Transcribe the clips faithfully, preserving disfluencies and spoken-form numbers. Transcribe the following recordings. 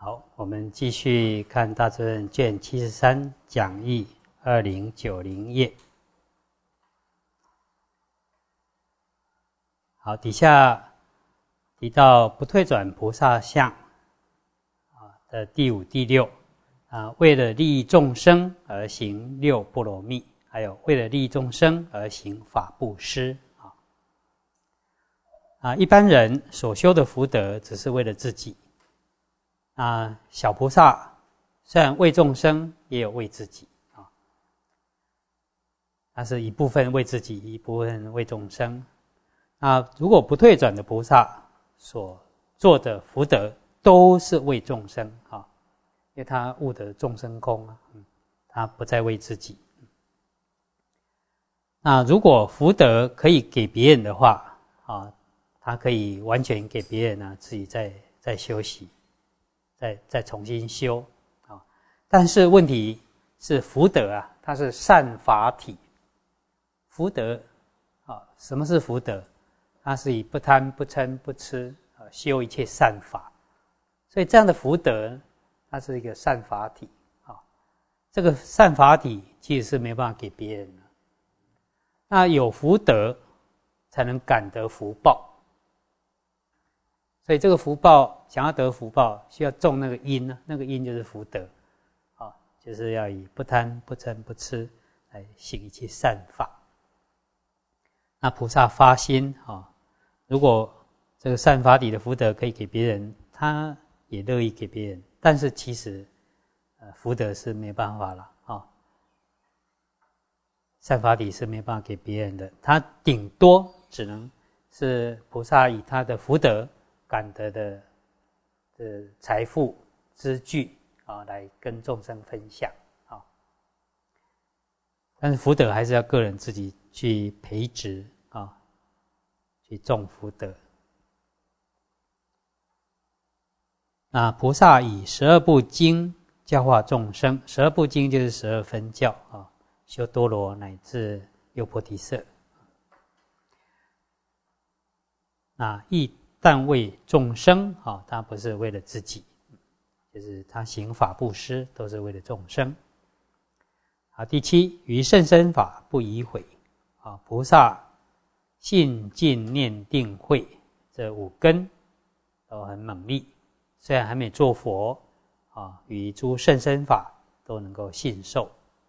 好，我们继续看《大智论》卷七十三讲义二零九零页。好，底下提到不退转菩萨相的第五、第六啊，为了利益众生而行六波罗蜜，还有为了利益众生而行法布施啊。啊，一般人所修的福德只是为了自己。啊，小菩萨虽然为众生，也有为自己啊。它是一部分为自己，一部分为众生。那如果不退转的菩萨所做的福德，都是为众生啊，因为他悟得众生空啊，嗯，他不再为自己。那如果福德可以给别人的话啊，他可以完全给别人啊，自己再再休息。再再重新修啊，但是问题是福德啊，它是善法体。福德啊，什么是福德？它是以不贪不嗔不痴啊修一切善法，所以这样的福德，它是一个善法体啊。这个善法体其实是没办法给别人的。那有福德才能感得福报。所以这个福报，想要得福报，需要种那个因呢，那个因就是福德，啊，就是要以不贪、不嗔、不痴来行一切善法。那菩萨发心啊，如果这个善法体的福德可以给别人，他也乐意给别人，但是其实，呃，福德是没办法了啊，善法体是没办法给别人的，他顶多只能是菩萨以他的福德感得的的财富资具啊，来跟众生分享啊。但是福德还是要个人自己去培植啊，去种福德。那菩萨以十二部经教化众生，十二部经就是十二分教啊，修多罗乃至六波提舍。那亦但为众生啊，他不是为了自己，就是他行法布施都是为了众生。好，第七，于甚深法不疑悔啊，菩萨信尽念定慧这五根都很猛力，虽然还没做佛啊，于诸甚深法都能够信受。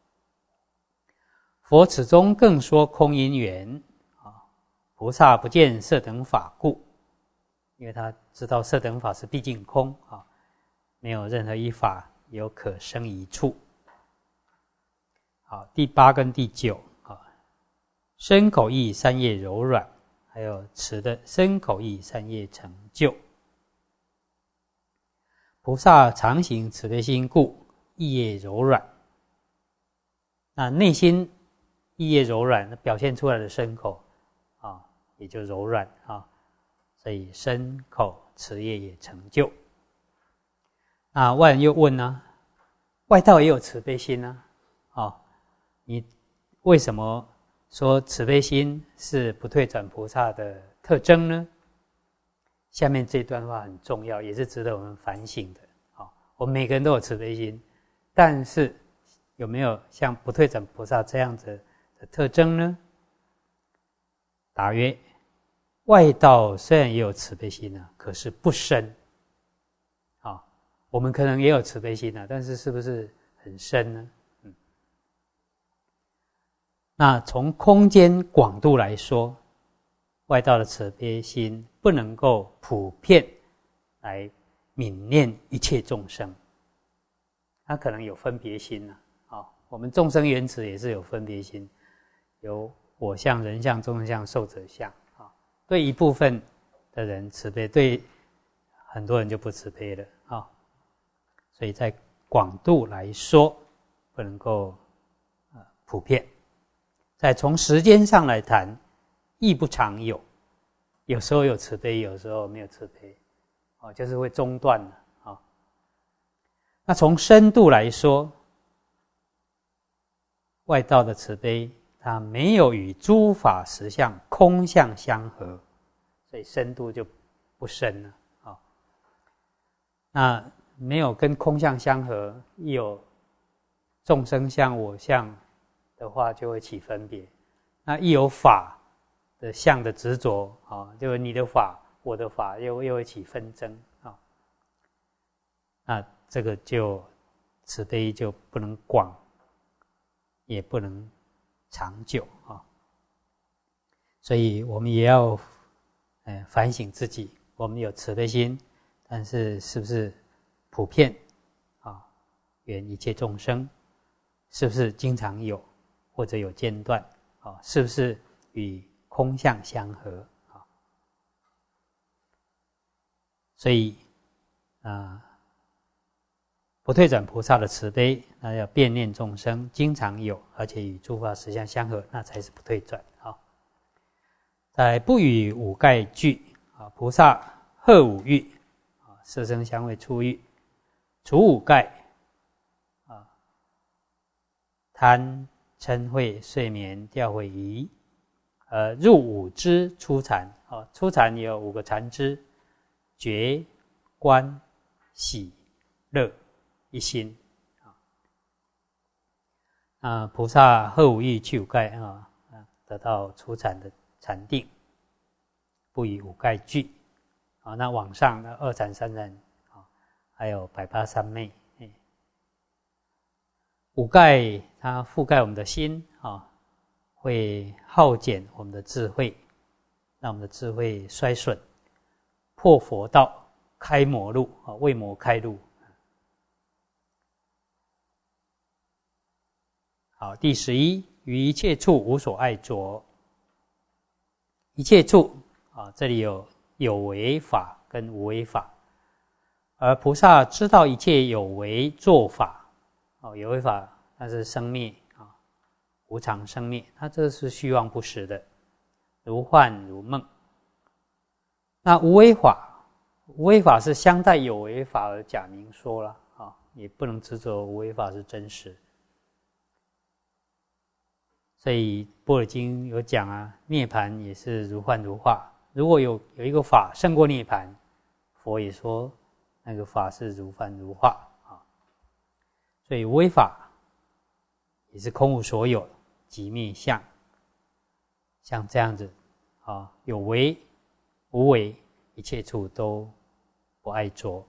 佛此中更说空因缘啊，菩萨不见色等法故。因为他知道色等法是毕竟空啊，没有任何一法有可生一处。好，第八跟第九啊，身口意三业柔软，还有持的身口意三业成就。菩萨常行慈悲心故，意业柔软。那内心意业柔软，表现出来的身口啊，也就柔软啊。所以身口持业也成就。那外人又问呢、啊，外道也有慈悲心呢、啊哦，你为什么说慈悲心是不退转菩萨的特征呢？下面这段话很重要，也是值得我们反省的。哦、我们每个人都有慈悲心，但是有没有像不退转菩萨这样子的特征呢？答曰：外道虽然也有慈悲心啊，可是不深。啊，我们可能也有慈悲心啊，但是是不是很深呢？嗯。那从空间广度来说，外道的慈悲心不能够普遍来悯念一切众生，他可能有分别心啊。啊，我们众生缘起也是有分别心，有我相、人相、众生相、寿者相。对一部分的人慈悲，对很多人就不慈悲了啊、哦。所以在广度来说，不能够呃普遍。再从时间上来谈，亦不常有，有时候有慈悲，有时候没有慈悲，哦，就是会中断了啊、哦。那从深度来说，外道的慈悲，它没有与诸法实相空相相合，所以深度就不深了啊、哦。那没有跟空相相合，一有众生相、我相的话，就会起分别。那一有法的相的执着啊，就是你的法、我的法，又又会起纷争啊。那这个就慈悲就不能广，也不能长久啊。所以我们也要呃反省自己，我们有慈悲心，但是是不是普遍啊，缘一切众生，是不是经常有，或者有间断啊？是不是与空相相合啊？所以啊，不退转菩萨的慈悲，那要遍念众生，经常有，而且与诸法实相相合，那才是不退转啊。在不与五盖俱啊，菩萨贺五欲啊，色声香味触欲，除五盖啊，贪嗔恚睡眠调毁疑，呃，入五支初禅啊，初禅也有五个禅支，觉、观、喜、乐、一心啊。啊，菩萨贺五欲去五盖啊，得到初禅的禅定，不与五盖俱啊。那往上呢，二禅、三禅啊，还有百八三昧。五盖它覆盖我们的心啊，会耗减我们的智慧，让我们的智慧衰损，破佛道，开魔路啊，为魔开路。好，第十一，于一切处无所爱着。一切处啊，这里有有为法跟无为法，而菩萨知道一切有为作法。哦，有为法它是生灭啊，无常生灭，它这是虚妄不实的，如幻如梦。那无为法，无为法是相待有为法而假名说了啊，也不能执着无为法是真实。所以般若经有讲啊，涅槃也是如幻如化。如果有有一个法胜过涅槃，佛也说那个法是如幻如化。所以无为法也是空无所有，即灭相。像这样子啊，有为无为，一切处都不爱着。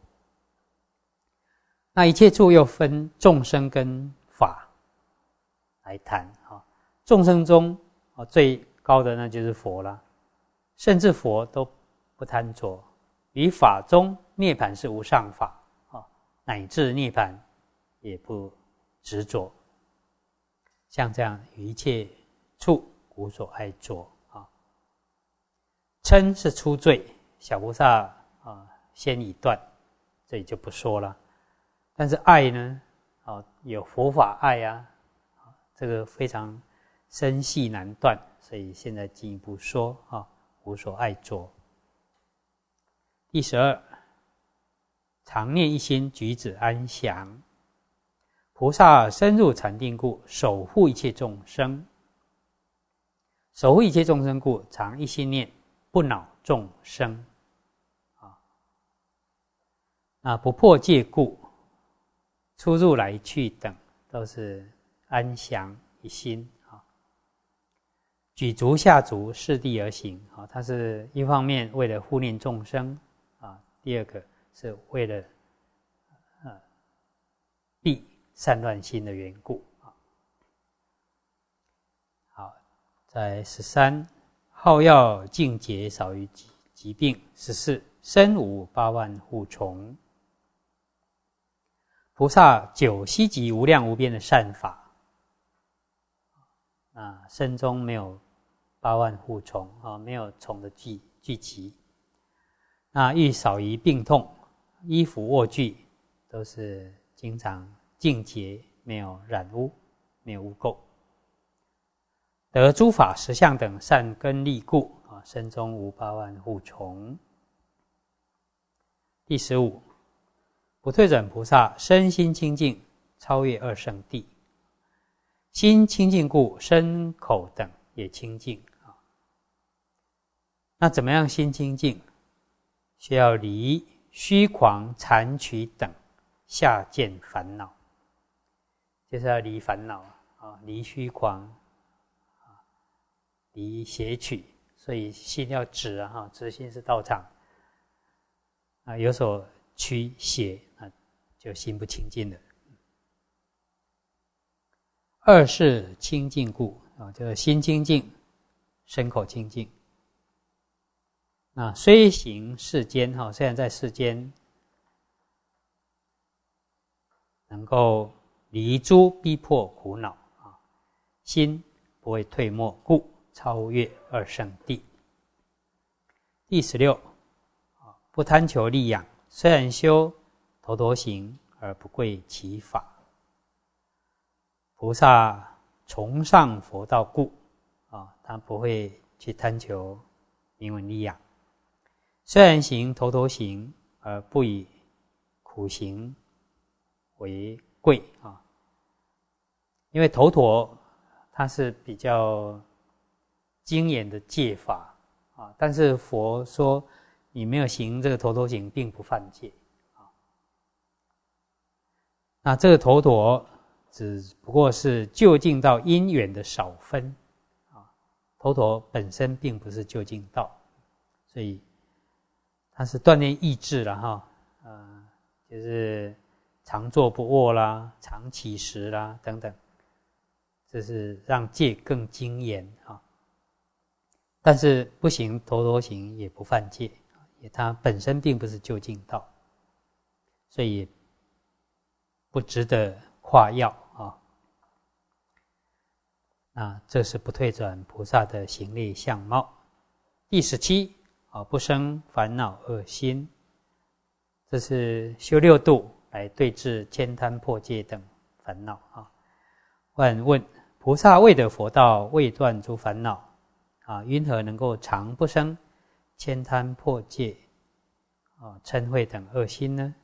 那一切处又分众生跟法来谈啊。众生中啊，最高的那就是佛了，甚至佛都不贪着。于法中，涅槃是无上法啊，乃至涅槃也不执着，像这样于一切处无所爱着啊。嗔是初罪，小菩萨啊先已断，这里就不说了。但是爱呢，啊有佛法爱啊，这个非常深细难断，所以现在进一步说啊，无所爱着。第十二，常念一心，举止安详。菩萨深入禅定故，守护一切众生。守护一切众生故，常一心念，不恼众生。啊，那不破戒故，出入来去等都是安详一心啊。举足下足，视地而行啊，它是一方面为了护念众生啊，第二个是为了呃避散乱心的缘故啊。好，在十三，好药净洁少于疾病。十四，身无八万护虫。菩萨久希集无量无边的善法，啊，身中没有八万护虫啊，没有虫的聚聚集。那欲少于病痛，衣服卧具都是经常净洁，没有染污，没有污垢。得诸法实相等善根利故啊，身中无八万护虫。第十五，不退转菩萨身心清净，超越二圣谛。心清净故，身口等也清净啊。那怎么样心清净？需要离虚诳、残取等下见烦恼，就是要离烦恼啊，离虚诳啊，离邪取，所以心要直啊，哈，直心是道场啊，有所趋邪啊，就心不清净了。二是清净故啊，就是心清净，身口清净。那虽行世间哈，虽然在世间能够离诸逼迫苦恼啊，心不会退没，故超越二圣谛。第十六啊，不贪求利养，虽然修头陀行而不贵其法。菩萨崇尚佛道故啊，他不会去贪求名闻利养。虽然行头陀行，而不以苦行为贵啊，因为头陀它是比较精严的戒法啊，但是佛说你没有行这个头陀行，并不犯戒啊。那这个头陀只不过是就近道因缘的少分啊，头陀本身并不是就近道，所以它是锻炼意志了哈，呃，就是常坐不卧啦，常起食啦等等，这是让戒更精严啊。但是不行头陀行也不犯戒，也它本身并不是就近道，所以也不值得夸耀啊。那这是不退转菩萨的行类相貌。第十七啊，不生烦恼恶心，这是修六度来对治悭贪破戒等烦恼啊。万问菩萨未得佛道，未断诸烦恼啊，因何能够常不生悭贪破戒啊、嗔恚等恶心呢？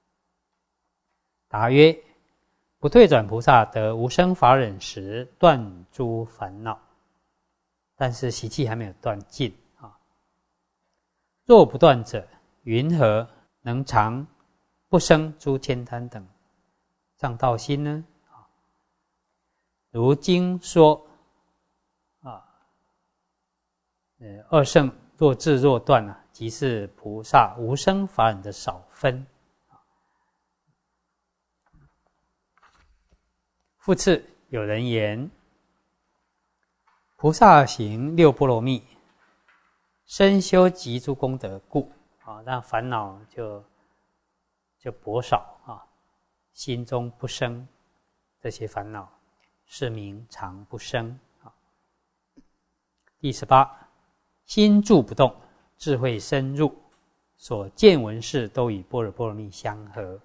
答曰：不退转菩萨得无生法忍时，断诸烦恼，但是习气还没有断尽啊。若不断者，云何能常不生诸悭贪等障道心呢？如经说啊，呃，二圣若智若断啊，即是菩萨无生法忍的少分。复次，有人言：菩萨行六波罗蜜，深修集诸功德故啊，那烦恼就就薄少啊，心中不生这些烦恼，是名常不生啊。第十八，心住不动，智慧深入，所见闻事都与般若波罗蜜相合。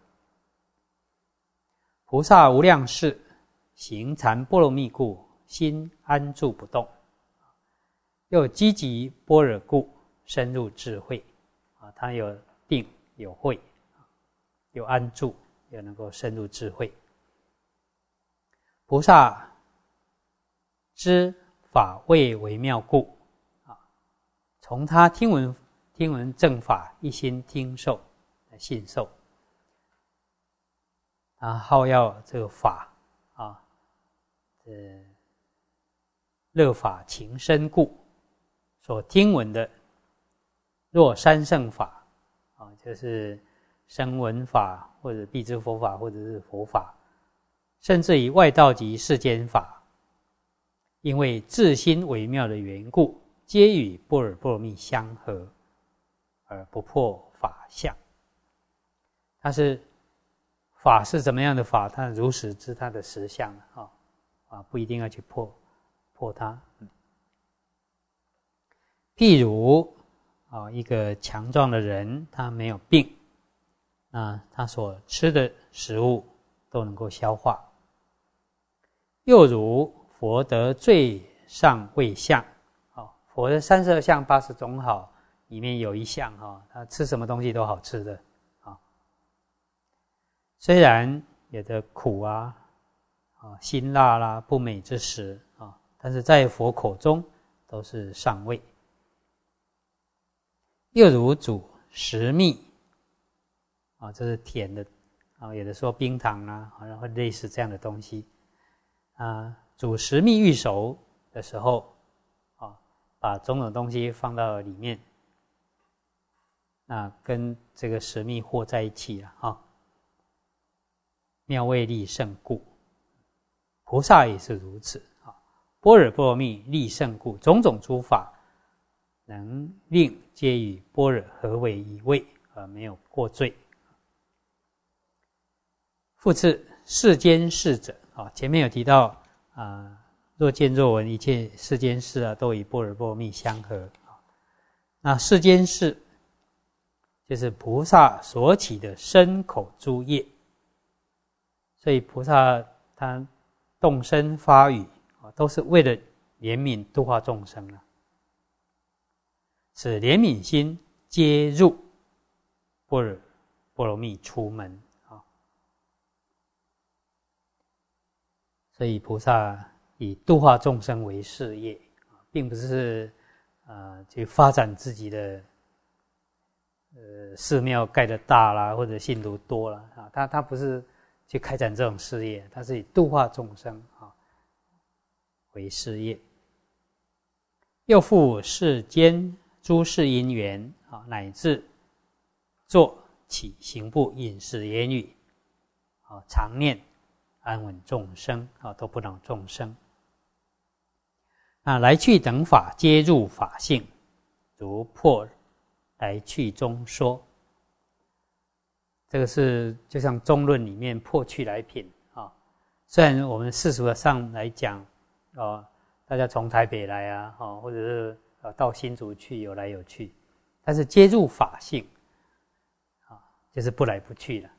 菩萨无量世行禅波罗蜜故，心安住不动，又积极般若故，深入智慧啊，他有定有慧，有安住，又能够深入智慧。菩萨知法味微妙故啊，从他听闻听闻正法，一心听受信受，他好要这个法啊，呃，乐法情深故，所听闻的若三圣法啊，就是声闻法或者辟支佛法或者是佛法，甚至于外道及世间法，因为自心微妙的缘故，皆与般若波罗蜜相合，而不破法相。它是法是怎么样的法，它如实知它的实相啊，啊，不一定要去破破它。嗯、譬如啊，一个强壮的人，他没有病，啊，他所吃的食物都能够消化。又如佛得最上位相，啊，佛的三十二相八十种好，里面有一项哈，他吃什么东西都好吃的啊。虽然有的苦啊、啊辛辣啦、不美之食啊，但是在佛口中都是上位。又如煮食蜜啊，这是甜的啊，有的说冰糖啦，好像会类似这样的东西啊。煮食蜜欲熟的时候，啊，把种种东西放到里面，那跟这个食蜜和在一起了啊。妙味利胜故，菩萨也是如此啊。般若波罗蜜利胜故，种种诸法能令皆与般若合为一味，而没有过罪。复次，世间事者啊，前面有提到啊，若见若闻一切世间事啊，都与般若波罗蜜相合啊。那世间事就是菩萨所起的身口诸业。所以菩萨他动身发语啊，都是为了怜悯度化众生啊。此怜悯心皆入般若波罗蜜出门啊。所以菩萨以度化众生为事业，并不是呃去发展自己的呃寺庙盖得大啦，或者信徒多啦啊，他他不是去开展这种事业，它是以度化众生啊为事业。又复世间诸事因缘啊，乃至坐起行步饮食言语啊，常念安稳众生啊，都不恼众生。那来去等法皆入法性，如破来去中说。这个是就像中论里面破去来品啊。虽然我们世俗上来讲，哦，大家从台北来啊，哦，或者是到新竹去有来有去，但是皆入法性，啊，就是不来不去了。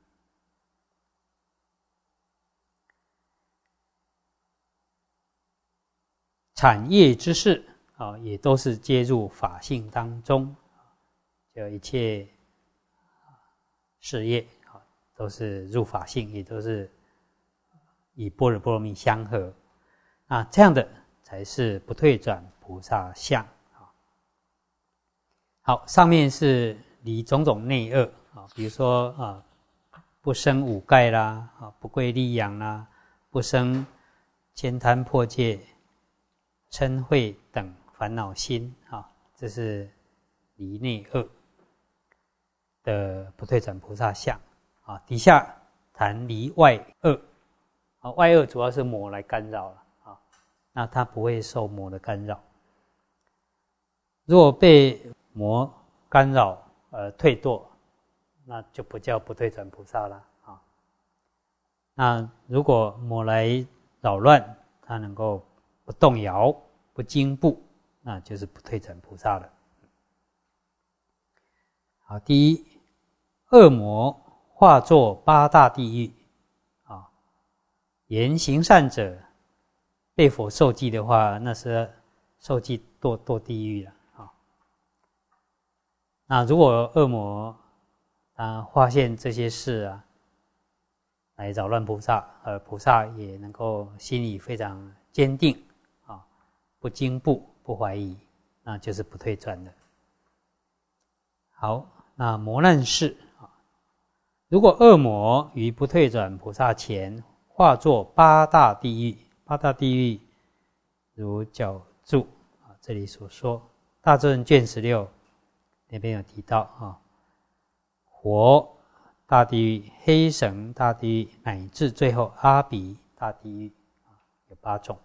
产业之事啊，也都是皆入法性当中，就一切事业啊，都是入法性，也都是以般若波罗蜜相合啊，这样的才是不退转菩萨相啊。好，上面是离种种内恶啊，比如说啊，不生五盖啦，啊，不贵利养啦，不生悭贪破戒、嗔恚等烦恼心啊，这是离内恶的不退转菩萨相啊。底下谈离外恶啊，外恶主要是魔来干扰了啊，那他不会受魔的干扰。若被魔干扰而退堕，那就不叫不退转菩萨了啊。那如果魔来扰乱，他能够不动摇、不惊怖，那就是不退转菩萨了。好，第一，恶魔化作八大地狱啊，言行善者被佛受记的话，那是受记堕堕地狱了啊。那如果恶魔啊发现这些事啊，来扰乱菩萨，而菩萨也能够心里非常坚定啊，不惊怖、不怀疑，那就是不退转的。好，那魔难事啊，如果恶魔于不退转菩萨前化作八大地狱，八大地狱如角柱啊，这里所说大正卷十六那边有提到啊，火大地狱、黑绳大地狱，乃至最后阿鼻大地狱，有八种。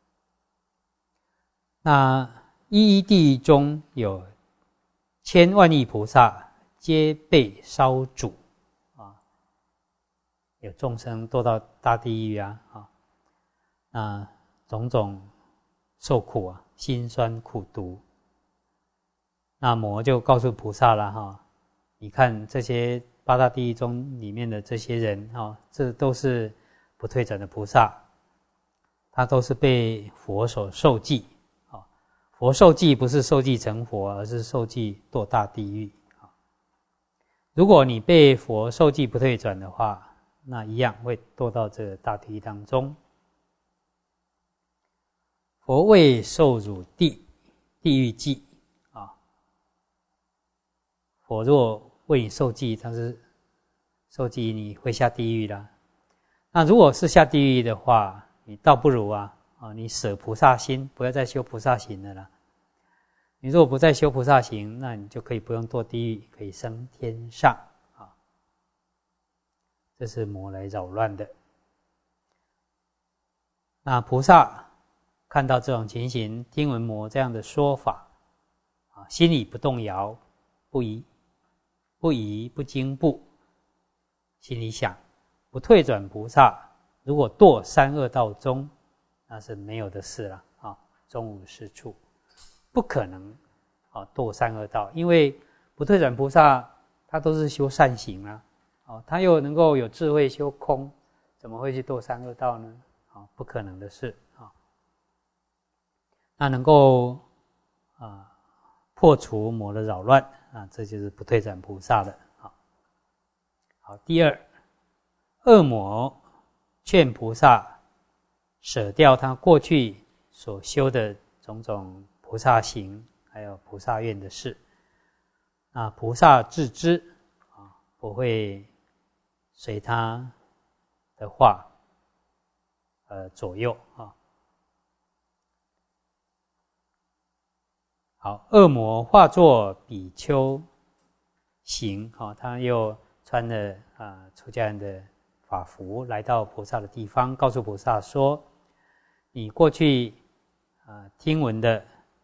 那一一地狱中有千万亿菩萨皆被烧煮啊，有众生堕到大地狱啊，啊，那种种受苦啊，辛酸苦毒。那魔就告诉菩萨了哈，你看这些八大地狱中里面的这些人啊，这都是不退转的菩萨，他都是被佛所受记啊。佛受记不是受记成佛，而是受记堕大地狱啊。如果你被佛受记不退转的话，那一样会堕到这个大地狱当中。佛为受辱地地狱记啊，佛若为你受记，他是受记你会下地狱啦。那如果是下地狱的话，你倒不如啊，啊，你舍菩萨心，不要再修菩萨行了啦。你如果不再修菩萨行，那你就可以不用堕地狱，可以升天上啊。这是魔来扰乱的。那菩萨看到这种情形，听闻魔这样的说法，啊，心里不动摇，不疑，不疑不惊怖，心里想，不退转菩萨，如果堕三恶道中，那是没有的事了啊，终无是处，不可能啊堕三恶道，因为不退转菩萨他都是修善行啊，啊，他又能够有智慧修空，怎么会去堕三恶道呢？啊，不可能的事啊。那能够啊破除魔的扰乱啊，这就是不退转菩萨的啊。好，第二，恶魔劝菩萨舍掉他过去所修的种种菩萨行，还有菩萨愿的事。那菩萨自知啊，不会随他的话呃左右啊。好，恶魔化作比丘行，啊，他又穿了啊出家人的法服，来到菩萨的地方，告诉菩萨说：“你过去啊听闻的，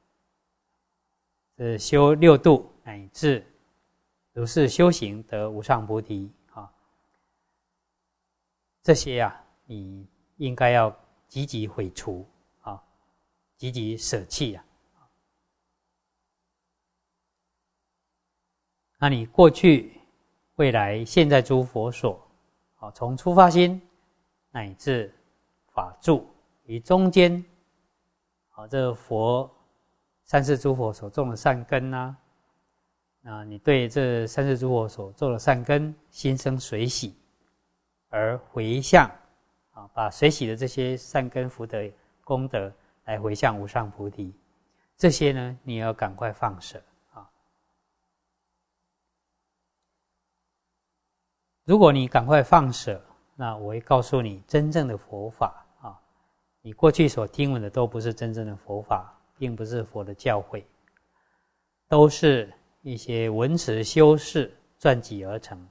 是修六度乃至如是修行得无上菩提啊，这些啊，你应该要积极毁除啊，积极舍弃啊。那你过去、未来、现在诸佛所，啊，从出发心乃至法住于中间，啊，这佛三世诸佛所种的善根啊，啊，你对这三世诸佛所种的善根心生随喜，而回向，啊，把随喜的这些善根福德功德来回向无上菩提，这些呢，你要赶快放舍。如果你赶快放舍，那我会告诉你真正的佛法啊，你过去所听闻的都不是真正的佛法，并不是佛的教诲，都是一些文辞修饰撰辑而成。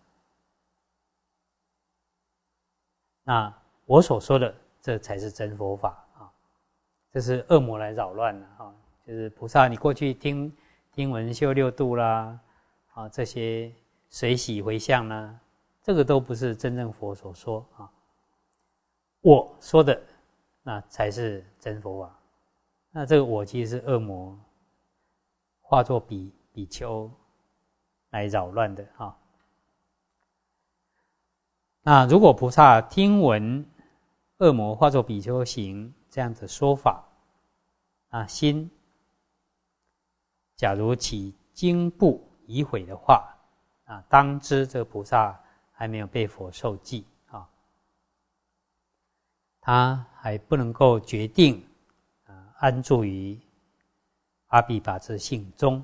那我所说的，这才是真佛法啊！这是恶魔来扰乱了啊！就是菩萨，你过去听听闻修六度啦，啊，这些随喜回向啦。这个都不是真正佛所说啊，我说的那才是真佛法。那这个我其实是恶魔化作比比丘来扰乱的啊。那如果菩萨听闻恶魔化作比丘行这样的说法，啊，心假如起惊怖疑悔的话，啊，当知这个菩萨还没有被佛受记啊，他还不能够决定啊安住于阿鞞跋致性中，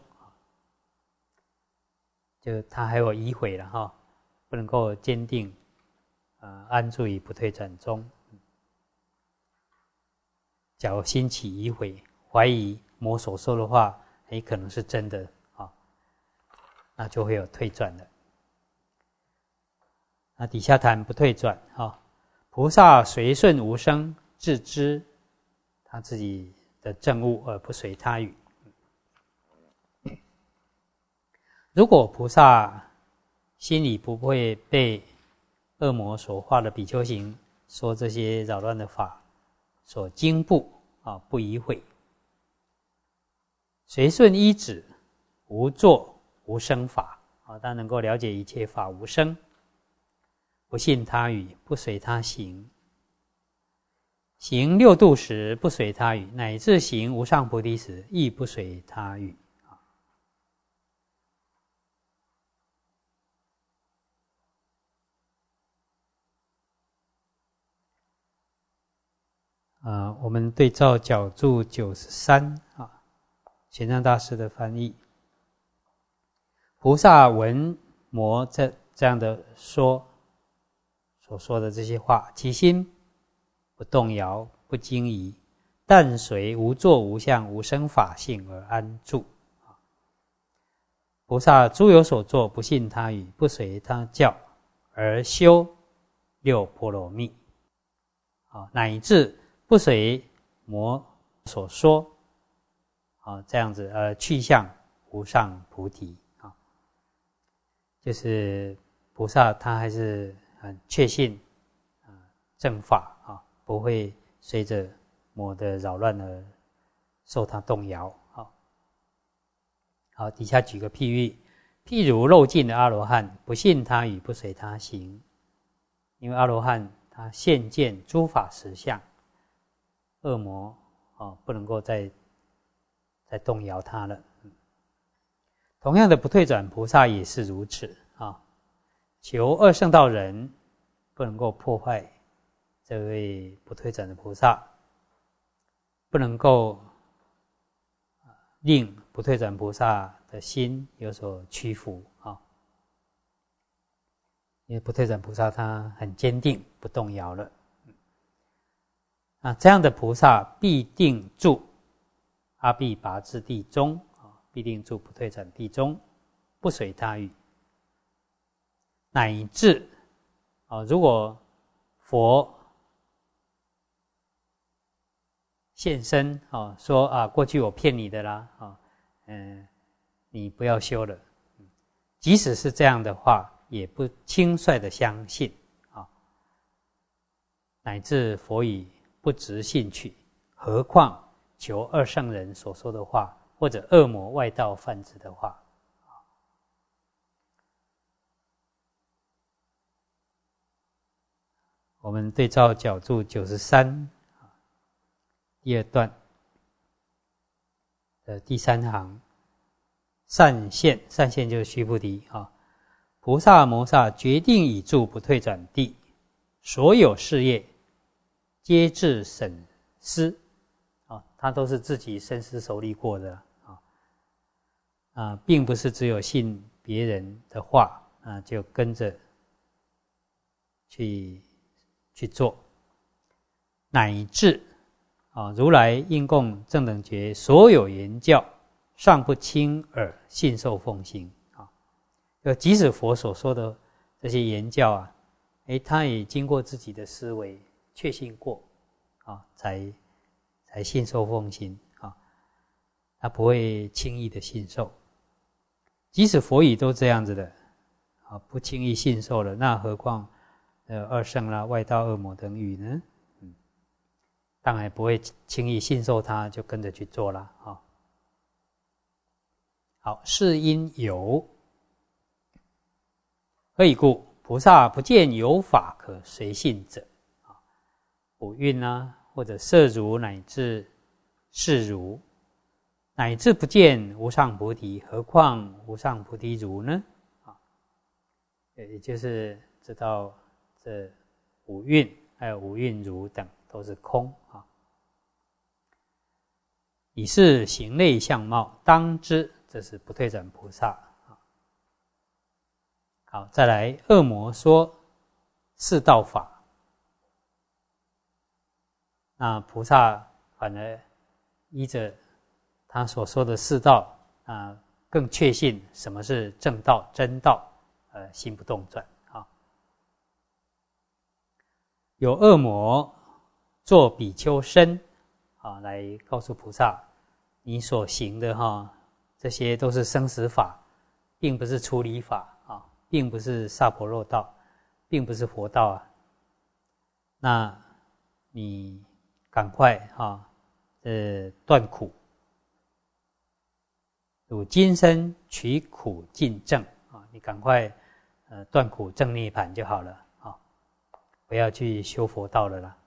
就他还有疑悔了哈，不能够坚定啊安住于不退转中。假如心起疑悔，怀疑魔所说的话也可能是真的啊，那就会有退转了。那底下谈不退转啊，菩萨随顺无生，自知他自己的证悟而不随他语。如果菩萨心里不会被恶魔所化的比丘行说这些扰乱的法所惊怖啊，不疑悔，随顺依止，无作无生法啊，他能够了解一切法无生。不信他语，不随他行，行六度时不随他语，乃至行无上菩提时亦不随他语。啊，我们对照角注九十三啊，玄奘大师的翻译。菩萨闻魔这这样的说所说的这些话，其心不动摇，不惊疑，但随无作无相无生法性而安住。菩萨诸有所作，不信他语，不随他教，而修六波罗蜜，乃至不随魔所说，这样子而去向无上菩提。就是菩萨他还是很确信正法啊，不会随着魔的扰乱而受他动摇。好，好，底下举个譬喻，譬如漏尽的阿罗汉，不信他语，不随他行。因为阿罗汉他现见诸法实相，恶魔啊不能够再再动摇他了。同样的，不退转菩萨也是如此啊。求二圣道人不能够破坏这位不退转的菩萨，不能够令不退转菩萨的心有所屈服啊。因为不退转菩萨他很坚定，不动摇了。啊，这样的菩萨必定住阿鞞跋致地中。必定住不退转地中，不随他语，乃至啊，如果佛现身啊，说啊，过去我骗你的啦，啊，嗯，你不要修了。即使是这样的话，也不轻率的相信啊，乃至佛语不执信取，何况求二圣人所说的话，或者恶魔外道泛指的话。我们对照角注九十三第二段的第三行，善现，善现就是须菩提啊。菩萨摩萨决定已住不退转地，所有事业皆自审思啊，他都是自己深思熟虑过的啊，啊，并不是只有信别人的话啊就跟着去去做，乃至啊如来应供正等觉所有言教，尚不轻耳信受奉行啊。就即使佛所说的这些言教啊，诶，他也经过自己的思维确信过啊，才才信受奉行啊，他不会轻易的信受。即使佛语都这样子的啊，不轻易信受了，那何况呃二圣啦、外道、恶魔等语呢？嗯，当然不会轻易信受他，就跟着去做了啊。好，是因有，何以故？菩萨不见有法可随信者啊，五蕴啊，或者色如乃至识如，乃至不见无上菩提，何况无上菩提如呢？啊，也就是知道这五蕴还有五蕴如等都是空啊。以是行类相貌，当知这是不退转菩萨。好，再来，恶魔说四道法，那菩萨反而依着他所说的四道啊，更确信什么是正道、真道，呃，心不动转啊。有恶魔做比丘身啊，来告诉菩萨，你所行的哈，这些都是生死法，并不是出离法啊，并不是萨婆若道，并不是佛道啊。那你赶快哈，呃，断苦，汝今生取苦尽正啊，你赶快呃断苦正涅槃就好了啊，不要去修佛道了啦。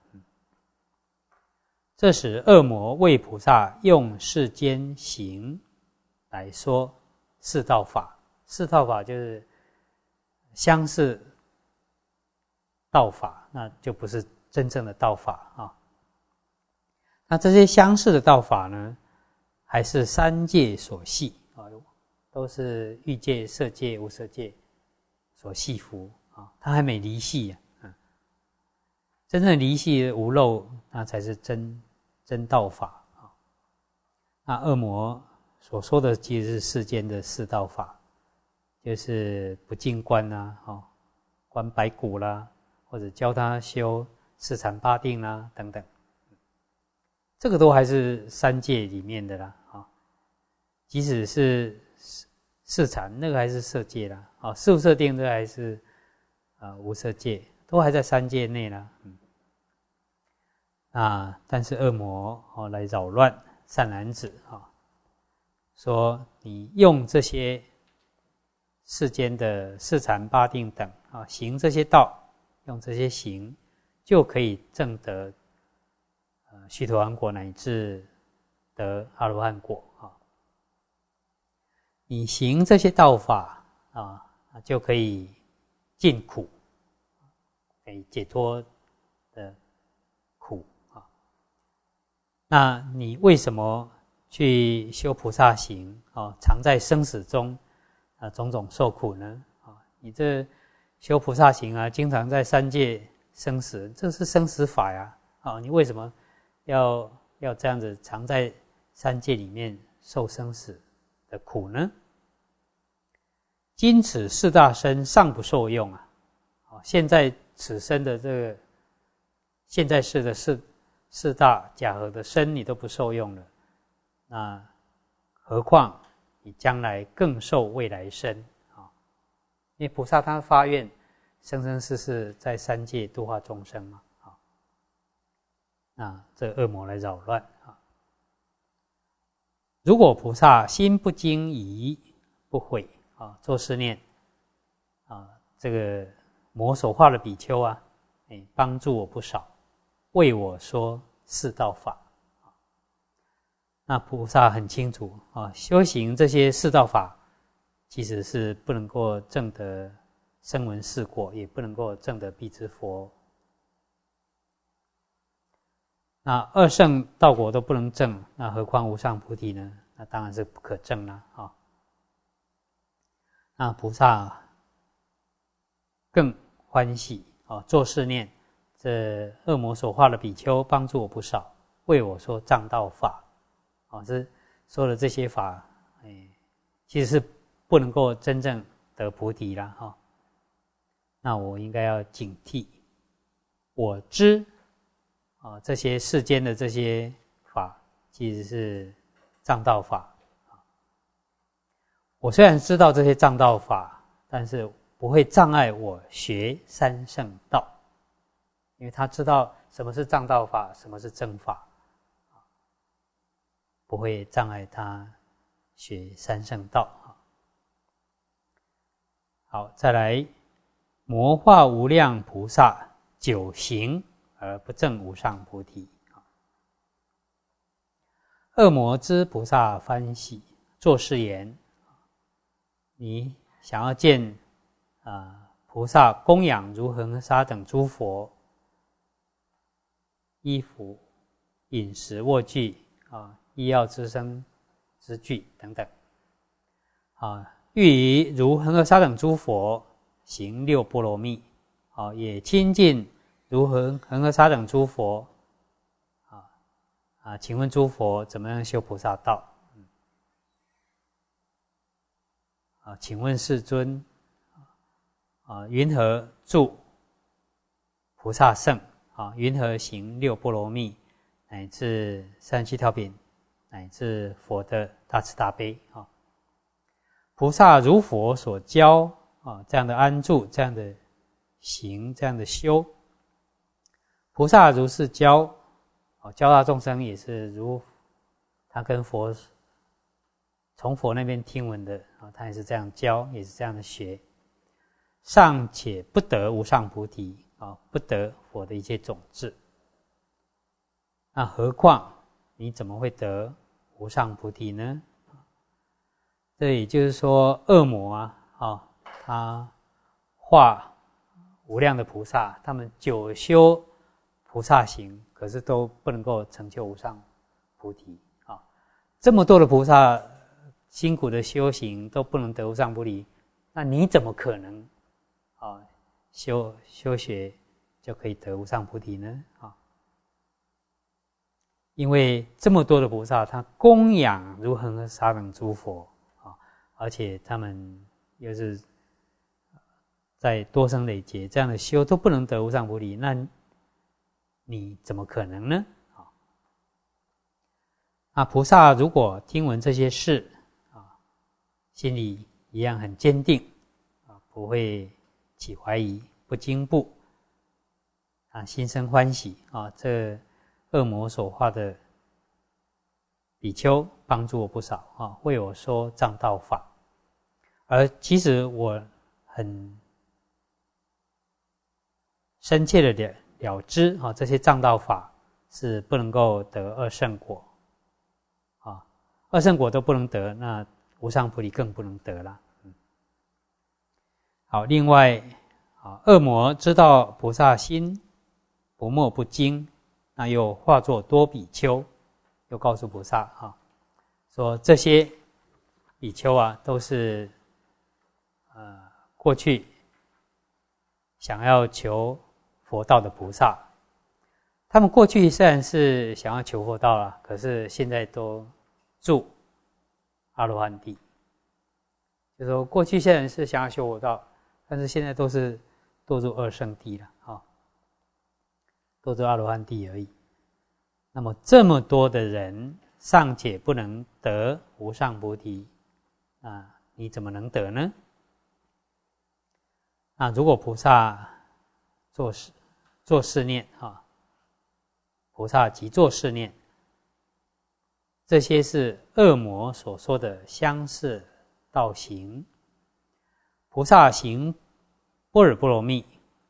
这时恶魔为菩萨用世间行来说四道法，四道法就是相似道法，那就不是真正的道法啊。那这些相似的道法呢，还是三界所系啊，都是欲界、色界、无色界所系缚啊，它还没离系啊。 真正离系无漏，那才是真真道法啊。那恶魔所说的其实是世间的四道法，就是不净观啦，哦，观白骨啦，或者教他修四禅八定啦等等，这个都还是三界里面的啦，啊，即使是四禅那个还是色界啦，啊，四无色定这个还是啊无色界，都还在三界内啦，嗯。啊，但是恶魔哦来扰乱善男子啊，说你用这些世间的四禅八定等啊，行这些道，用这些行，就可以证得呃须陀洹果乃至得阿罗汉果啊。你行这些道法啊，就可以尽苦，可以解脱的苦。那你为什么去修菩萨行啊？常在生死中啊，种种受苦呢？啊，你这修菩萨行啊，经常在三界生死，这是生死法呀！啊，你为什么要要这样子常在三界里面受生死的苦呢？今此四大身尚不受用啊！啊，现在此生的这个现在世的四。四大假合的身你都不受用了，那何况你将来更受未来身啊？因为菩萨他发愿生生世世在三界度化众生嘛，啊，那这恶魔来扰乱啊。如果菩萨心不惊疑不悔啊，做思念啊，这个魔所化的比丘啊，哎，帮助我不少。为我说四道法，那菩萨很清楚啊，修行这些四道法，其实是不能够证得声闻四果，也不能够证得辟支佛。那二圣道果都不能证，那何况无上菩提呢？那当然是不可证啦啊。那菩萨更欢喜啊，做是念。这恶魔所化的比丘帮助我不少，为我说障道法，啊，这说的这些法，哎，其实是不能够真正得菩提啦，哈。那我应该要警惕，我知啊，这些世间的这些法其实是障道法，我虽然知道这些障道法，但是不会障碍我学三圣道。因为他知道什么是障道法，什么是正法，不会障碍他学三圣道。好，再来，魔化无量菩萨久行而不证无上菩提。恶魔知菩萨欢喜，作是言：你想要见啊菩萨供养如恒河沙等诸佛。衣服、饮食、卧具啊，医药之身之具等等，啊，欲以如恒河沙等诸佛行六波罗蜜，啊，也亲近如恒恒河沙等诸佛，啊啊，请问诸佛怎么样修菩萨道？嗯、啊，请问世尊，啊，云何住菩萨圣？啊，云何行六波罗蜜，乃至三十七条品，乃至佛的大慈大悲啊！菩萨如佛所教啊，这样的安住，这样的行，这样的修，菩萨如是教啊，教大众生也是如他跟佛从佛那边听闻的啊，他也是这样教，也是这样的学，尚且不得无上菩提。啊，不得佛的一切种子，那何况你怎么会得无上菩提呢？这也就是说，恶魔啊，啊，他化无量的菩萨，他们久修菩萨行，可是都不能够成就无上菩提啊！这么多的菩萨辛苦的修行都不能得无上菩提，那你怎么可能啊？修修学就可以得无上菩提呢？啊，因为这么多的菩萨，他供养如恒河沙等诸佛啊，而且他们又是在多生累劫这样的修都不能得无上菩提，那你怎么可能呢？啊，那菩萨如果听闻这些事啊，心里一样很坚定啊，不会起怀疑，不惊怖啊，心生欢喜啊，这恶魔所化的比丘帮助我不少啊，为我说藏道法，而其实我很深切的了了知啊，这些藏道法是不能够得二圣果啊，二圣果都不能得，那无上菩提更不能得了。嗯、好，另外啊，恶魔知道菩萨心不没不惊，那又化作多比丘，又告诉菩萨啊，说这些比丘啊，都是呃过去想要求佛道的菩萨，他们过去虽然是想要求佛道啦，可是现在都住阿罗汉地。就说过去虽然是想要求佛道，但是现在都是堕入二圣地了啊，堕入阿罗汉地而已。那么这么多的人尚且不能得无上菩提，啊，你怎么能得呢？那如果菩萨做事做事念啊，菩萨即做事念，这些是恶魔所说的相似道行。菩萨行般若波罗蜜，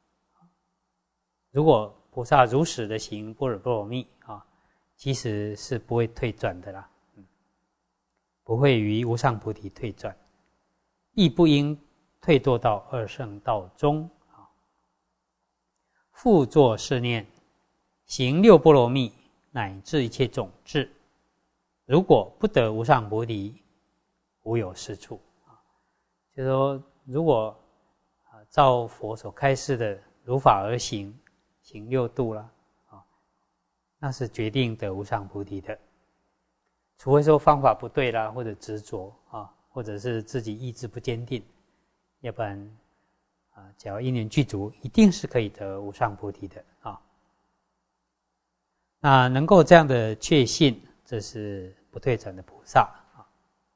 如果菩萨如实的行般若波罗蜜啊，其实是不会退转的啦，不会于无上菩提退转，亦不应退堕到二圣道中。复作是念，行六波罗蜜，乃至一切种智，如果不得无上菩提，无有是处。就是说，如果照佛所开示的如法而行，行六度啦，那是决定得无上菩提的。除非说方法不对啦，或者执着啊，或者是自己意志不坚定，要不然啊，只要因缘具足，一定是可以得无上菩提的啊。那能够这样的确信，这是不退转的菩萨啊。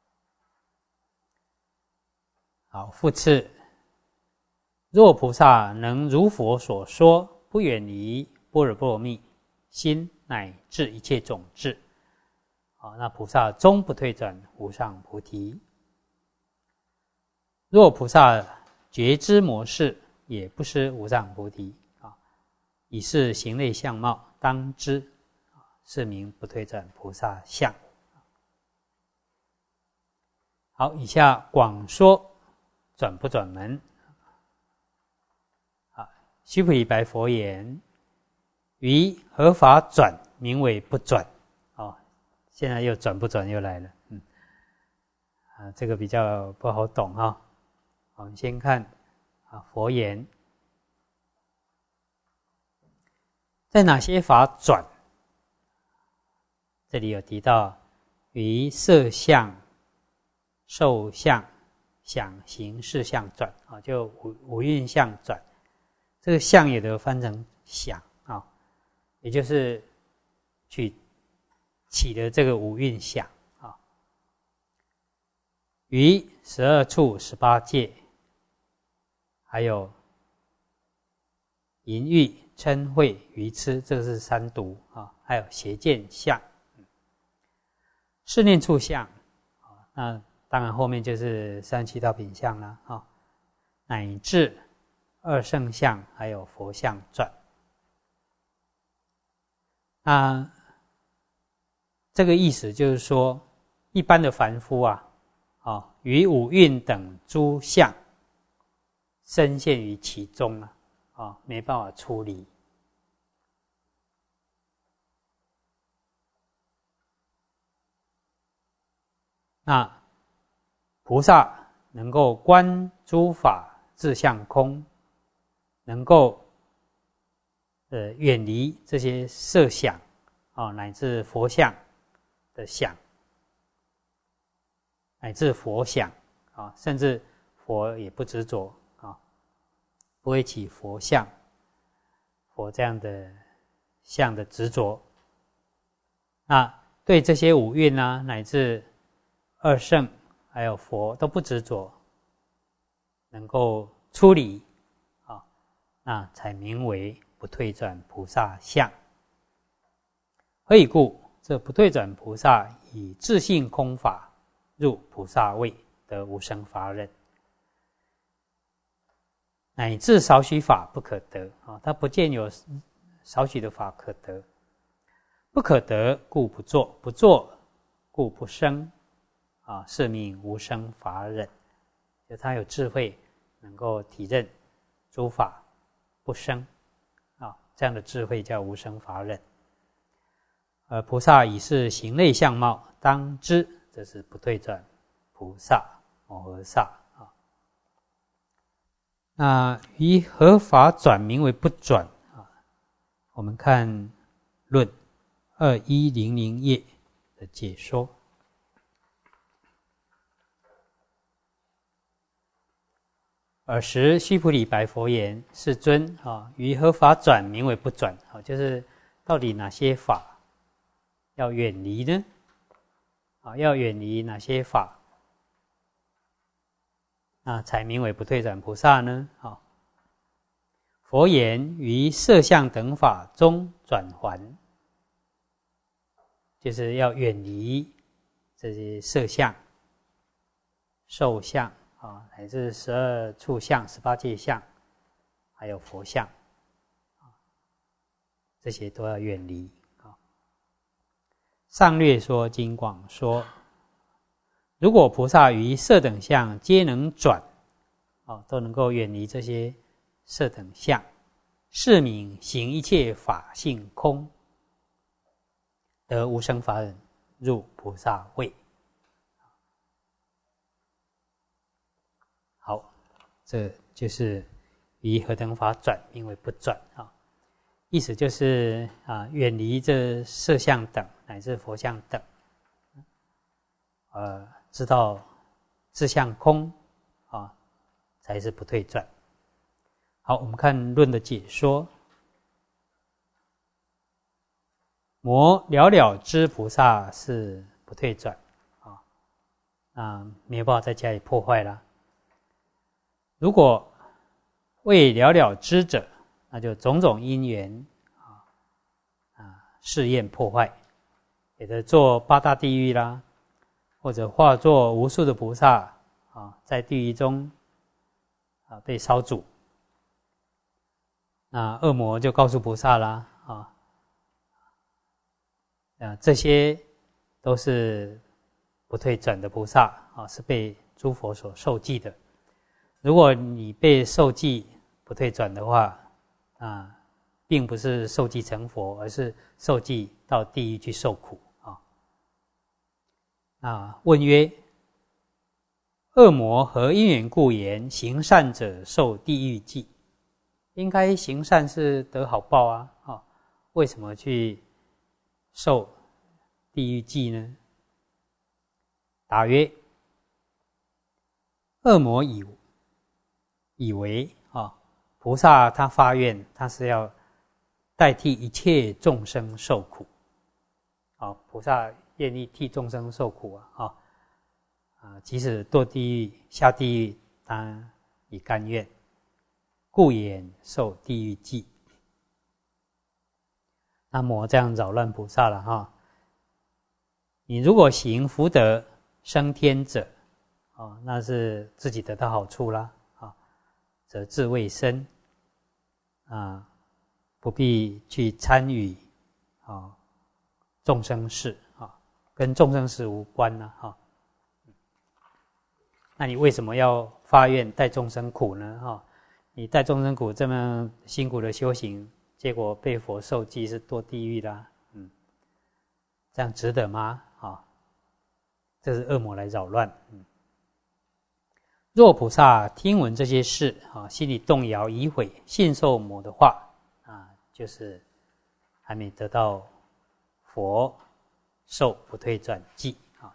好，复次，若菩萨能如佛所说，不远离般若波罗蜜，心乃至一切种智，啊，那菩萨终不退转无上菩提。若菩萨觉知模式，也不失无上菩提啊，以是行类相貌，当知是名不退转菩萨相。好，以下广说转不转门。啊，须菩提白佛言：于何法转，名为不转？哦，现在又转不转又来了，嗯，啊，这个比较不好懂哈、哦。我们先看啊，佛言，在哪些法转？这里有提到于色相、受相、想行识相转啊，就五五蕴相转。这个相也得翻成想啊，也就是去起的这个五蕴想啊。于十二处十八界，还有淫欲、嗔恚、愚痴，这个是三毒啊，还有邪见相、视念处相啊，那当然后面就是三七道品相啦啊，乃至二圣相，还有佛相转。那这个意思就是说，一般的凡夫啊，啊，于五蕴等诸相深陷于其中啊，啊，没办法出离。那菩萨能够观诸法自相空，能够呃远离这些色想啊，乃至佛像的想，乃至佛想啊，甚至佛也不执着啊，不会起佛像、佛这样的相的执着。那对这些五蕴啊，乃至二圣还有佛都不执着，能够出离啊，那才名为不退转菩萨相。何以故？这不退转菩萨以自性空法入菩萨位，得无生法忍，乃至少许法不可得啊！他不见有少许的法可得，不可得故不作，不作故不生啊！是名无生法忍。就他有智慧，能够体认诸法不生啊，这样的智慧叫无生法忍。而菩萨以是行类相貌，当知这是不退转菩萨摩诃萨啊。那于何法转名为不转啊？我们看论二一零零页的解说。尔时须菩提白佛言：世尊啊，于何法转名为不转啊？就是到底哪些法要远离呢？啊，要远离哪些法，那才名为不退转菩萨呢？啊，佛言：于色相等法中转还，就是要远离这些色相、受相啊，乃至十二处相、十八界相，还有佛相，这些都要远离。上略说经广说，如果菩萨于色等相皆能转，哦，都能够远离这些色等相，是名行一切法性空，得无生法忍，入菩萨位。好，这就是于何等法转名为不转啊。意思就是啊，远离这色相等乃至佛相等，呃，知道自相空啊，才是不退转。好，我们看论的解说。魔了了知菩萨是不退转啊，那没有办法在家里破坏了。如果未了了知者，那就种种因缘啊啊试验破坏，有的做八大地狱啦，或者化作无数的菩萨啊，在地狱中啊被烧煮。那恶魔就告诉菩萨啦啊，啊这些都是不退转的菩萨啊，是被诸佛所受记的。如果你被受记不退转的话，啊，并不是受记成佛，而是受记到地狱去受苦啊。啊，问曰：恶魔何因缘故言行善者受地狱记？应该行善是得好报啊，啊，为什么去受地狱记呢？答曰：恶魔以以为啊。菩萨他发愿，他是要代替一切众生受苦，啊，菩萨愿意替众生受苦啊，啊，啊，即使堕地狱、下地狱，他也甘愿，故言受地狱记。那魔这样扰乱菩萨了哈。你如果行福德升天者，啊，那是自己得到好处啦。则自卫生啊，不必去参与啊众生事啊，跟众生事无关呢、啊、哈。那你为什么要发愿带众生苦呢？哈，你带众生苦这么辛苦的修行，结果被佛受记是堕地狱啦，嗯，这样值得吗？啊，这是恶魔来扰乱，嗯。若菩萨听闻这些事啊，心里动摇疑悔，信受魔的话啊， 就是还没得到佛受不退转际啊。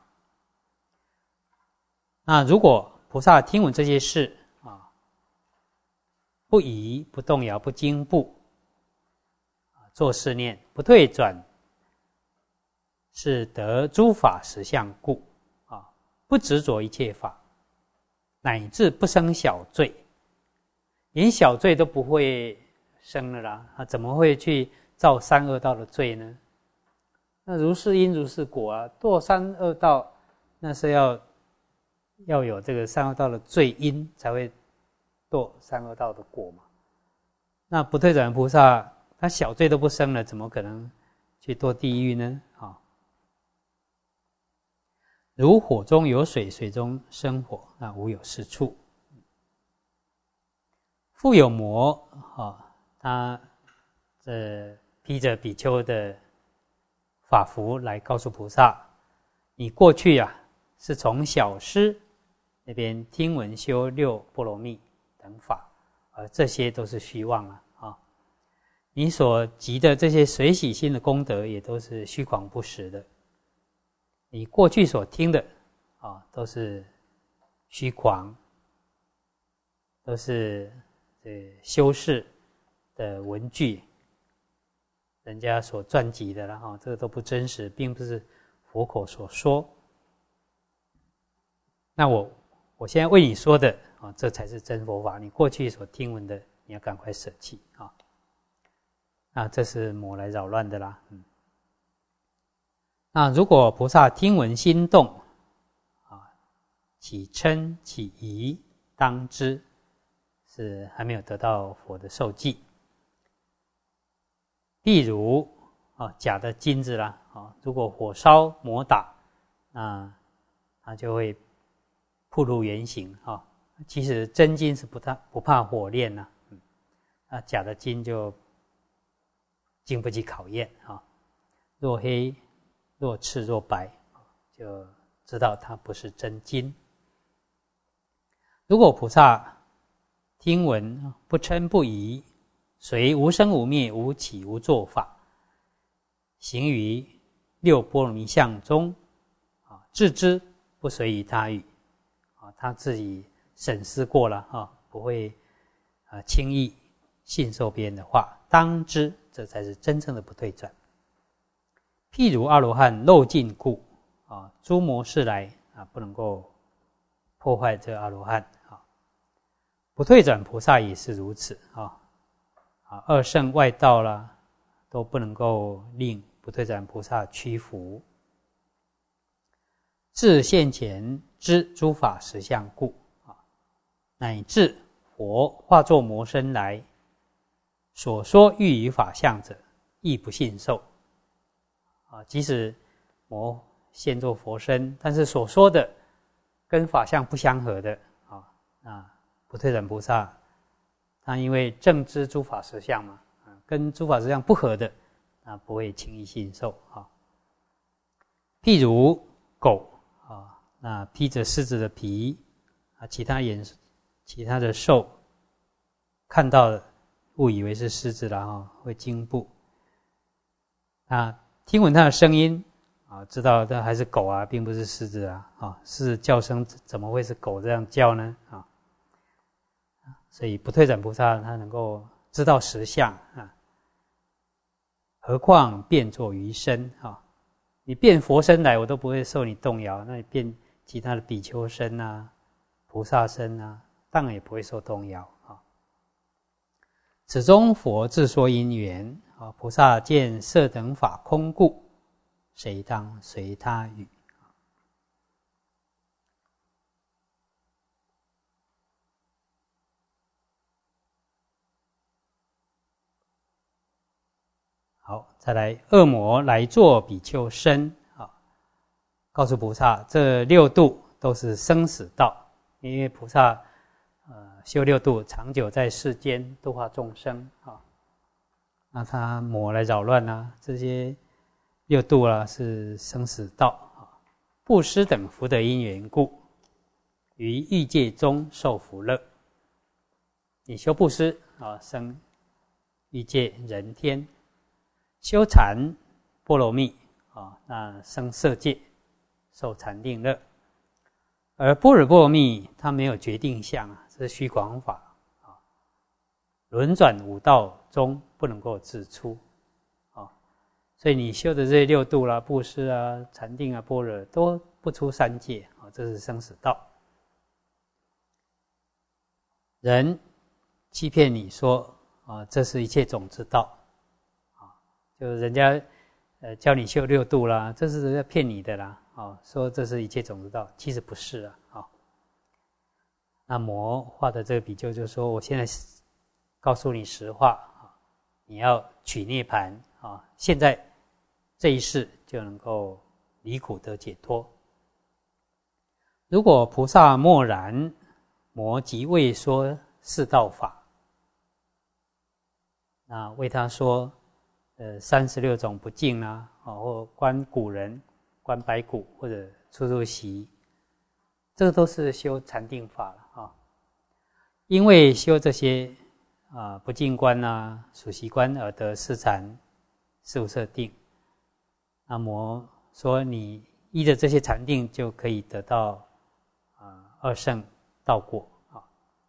那如果菩萨听闻这些事啊，不疑不动摇不惊怖，作是念不退转，是得诸法实相故啊，不执着一切法，乃至不生小罪，连小罪都不会生了啦，啊，怎么会去造三恶道的罪呢？那如是因如是果啊，堕三恶道，那是要要有这个三恶道的罪因，才会堕三恶道的果嘛。那不退转菩萨，他小罪都不生了，怎么可能去堕地狱呢？啊，如火中有水，水中生火，那无有是处。复有魔啊，他这披着比丘的法服来告诉菩萨，你过去啊是从小师那边听闻修六波罗蜜等法，而这些都是虚妄啊啊！你所集的这些随喜心的功德，也都是虚诳不实的。你过去所听的啊，都是虚诳，都是这修士的文句，人家所撰集的了哈，这个都不真实，并不是佛口所说。那我我现在为你说的啊，这才是真佛法。你过去所听闻的，你要赶快舍弃啊！那这是魔来扰乱的啦。嗯，那如果菩萨听闻心动啊，起嗔起疑，当知是还没有得到佛的受记。例如啊，假的金子啦啊，如果火烧摩打，那它就会暴露原形啊。其实真金是不怕不怕火炼呐，嗯，那假的金就经不起考验啊。若黑若赤若白，就知道它不是真金。如果菩萨听闻不嗔不疑，随无生无灭无起无作法，行于六波罗蜜相中啊，自知不随于他语啊，他自己审思过了啊，不会啊轻易信受别人的话，当知这才是真正的不退转。譬如阿罗汉漏尽故啊，诸魔事来啊，不能够破坏这阿罗汉啊。不退转菩萨也是如此啊，啊二圣外道啦，都不能够令不退转菩萨屈服。自现前知诸法实相故啊，乃至佛化作魔身来所说欲于法相者，亦不信受。啊，即使魔现作佛身，但是所说的跟法相不相合的啊，那不退转菩萨，他因为正知诸法实相嘛，啊，跟诸法实相不合的，那不会轻易信受啊。譬如狗啊，那披着狮子的皮啊，其他眼其他的兽看到了，误以为是狮子了哈，会惊怖。那听闻它的声音啊，知道它还是狗啊，并不是狮子啊。啊，狮子叫声怎么会是狗这样叫呢？啊，所以不退转菩萨他能够知道实相啊，何况变作鱼身啊？你变佛身来，我都不会受你动摇。那你变其他的比丘身啊、菩萨身啊，当然也不会受动摇啊。此中佛自说因缘啊，菩萨见色等法空故，谁当随他语？好，再来，恶魔来作比丘身啊，告诉菩萨，这六度都是生死道，因为菩萨呃修六度，长久在世间度化众生啊。那他魔来扰乱啊，这些六度啊是生死道啊，布施等福德因缘故，于欲界中受福乐。你修布施啊，生欲界人天，修禅波罗蜜啊，那生色界，受禅定乐。而般若波罗蜜它没有决定相啊，这是虚广法啊，轮转五道中不能够自出啊，所以你修的这些六度啦、布施啊、禅定啊、般若都不出三界啊，这是生死道。人欺骗你说啊，这是一切种之道啊，就是人家呃教你修六度啦，这是人家骗你的啦。啊，说这是一切种之道，其实不是啊。啊，那魔画的这个比丘就说：“我现在告诉你实话啊，你要取涅槃啊，现在这一世就能够离苦得解脱。如果菩萨默然，魔即为说四道法，那为他说呃三十六种不净啊，啊或观古人。”观白骨或者出入息，这个都是修禅定法了啊。因为修这些啊不净观啊、数息观而得四禅、四无色定。那么说你依着这些禅定就可以得到啊二圣道果啊。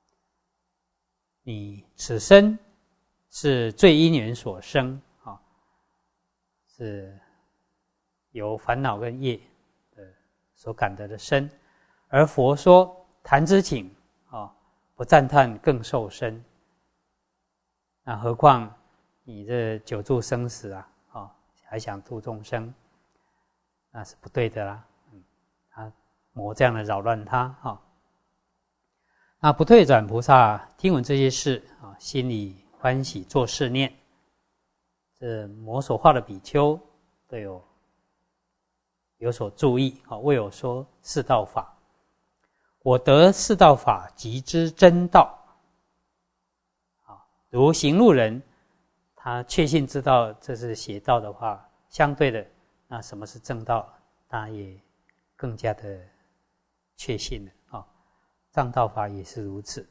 你此生是罪因缘所生啊，是。由烦恼跟业的所感得的身，而佛说谈之请啊，不赞叹更受身。那何况你这久住生死啊，啊还想度众生，那是不对的啦。嗯，他魔这样的扰乱他啊。那不退转菩萨听闻这些事啊，心里欢喜作是念：这魔所化的比丘都有。有所注意啊，为我说四道法，我得四道法即知真道啊。如行路人，他确信知道这是邪道的话，相对的，那什么是正道，他也更加的确信了啊。藏道法也是如此，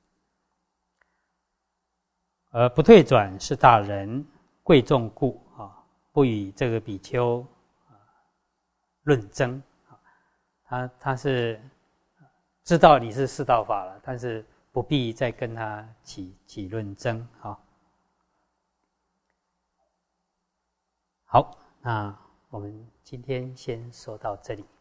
而不退转是大人贵重故啊，不与这个比丘。论争，他他是知道你是四道法了，但是不必再跟他起起论争啊。好，那我们今天先说到这里。